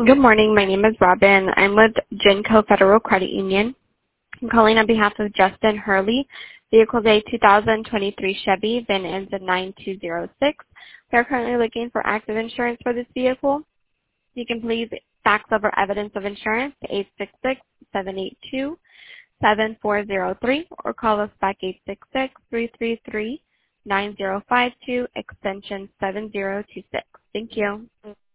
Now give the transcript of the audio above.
Good morning. My name is Robin. I'm with Genco Federal Credit Union. I'm calling on behalf of Justin Hurley, vehicle day 2023 Chevy, VIN ends in 9206. We are currently looking for active insurance for this vehicle. You can please fax over evidence of insurance to 866-782-7403 or call us back 866-333-9052 extension 7026. Thank you.